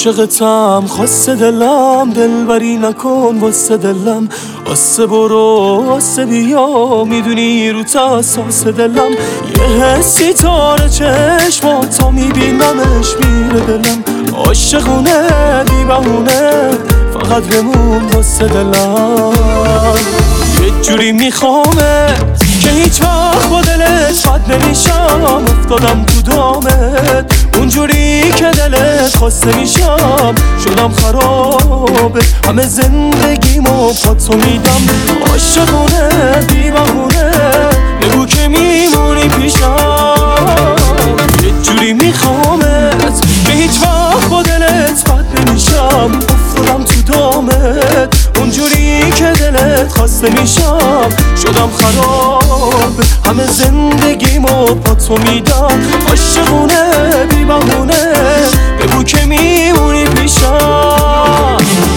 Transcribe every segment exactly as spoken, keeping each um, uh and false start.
عاشقتم خاصه دلم، دلبری نکن واسه دلم، آسه برو آسه بیا، میدونی رو تاساس دلم، یه حسی تاره چشماتا میبینمش میره دلم، عاشقونه بی بهونه فقط بمون واسه دلم، یه جوری میخوامت که هیچ وقت با دلت بد نمیشم، افتادم تو دامت اونجوری که دلت خواسته میشم، شدم خرابه همه زندگیمو با تو میدم، عاشقونه بی بهونه بگو که میمونی پیشم، یه جوری میخوامت که هیچ وقت با دلت بد نمیشم، افتادم تو دامت اونجوری که دلت خواسته میشم، شدم خراب همه زندگیمو با تو میدم، عاشقونه بی بهونه بگو که میمونی پیشم.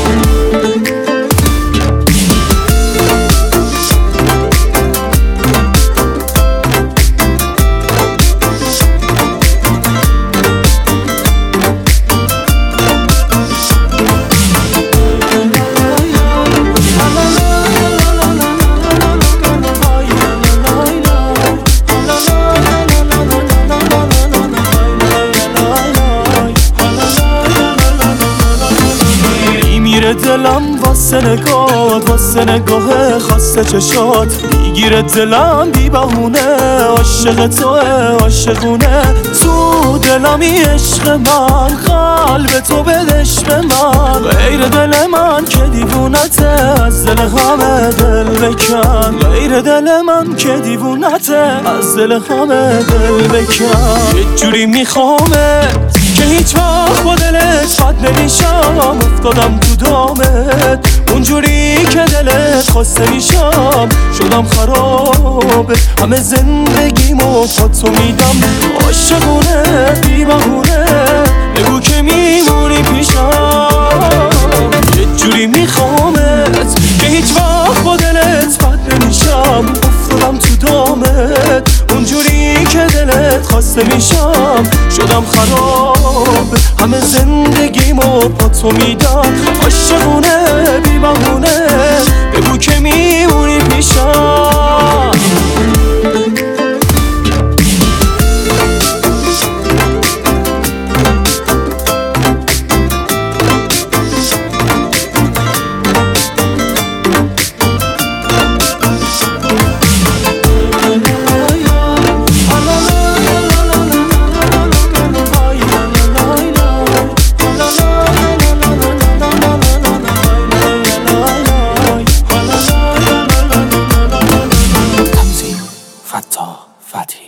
دلم واسه نگات، واسه نگاه خاصه چشات، میگیره دلم بی بهونه، عاشق توه عاشقونه، تو دلمی عشق من، قلب تو بدش به من، غیر دل من که دیوونته، از دل همه دل بکن، غیر دل من که دیوونته، از دل همه دل بکن، یه جوری میخوامت که هیچ وقت با دلت بد نمیشم، افتادم تو دامت اونجوری که دلت خواسته میشم، شدم خرابه همه زندگیمو با تو میدم، عاشقونه بی بهونه بگو که میمونی پیشم، یه جوری میخوامت که هیچ وقت با دلت بد نمیشم، افتادم تو دامت اونجوری که دلت خواسته میشم، شدم خراب همه زندگیمو با تو میدم، عاشقونه بی بهونه بگو که میمونی پیشم. فتاح فتحی